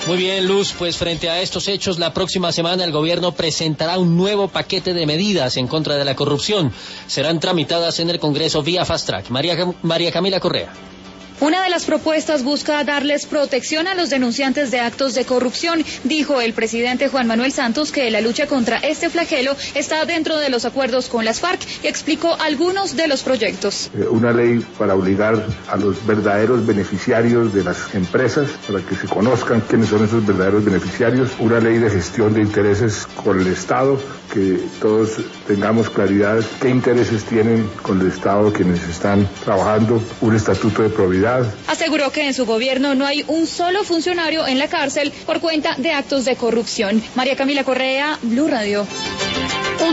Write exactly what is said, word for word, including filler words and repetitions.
Muy bien, Luz, pues frente a estos hechos, la próxima semana el gobierno presentará un nuevo paquete de medidas en contra de la corrupción. Serán tramitadas en el Congreso vía Fast Track. María, María Camila Correa. Una de las propuestas busca darles protección a los denunciantes de actos de corrupción. Dijo el presidente Juan Manuel Santos que la lucha contra este flagelo está dentro de los acuerdos con las FARC y explicó algunos de los proyectos. Una ley para obligar a los verdaderos beneficiarios de las empresas, para que se conozcan quiénes son esos verdaderos beneficiarios. Una ley de gestión de intereses con el Estado, que todos tengamos claridad qué intereses tienen con el Estado quienes están trabajando. Un estatuto de probidad. Aseguró que en su gobierno no hay un solo funcionario en la cárcel por cuenta de actos de corrupción. María Camila Correa, Blue Radio.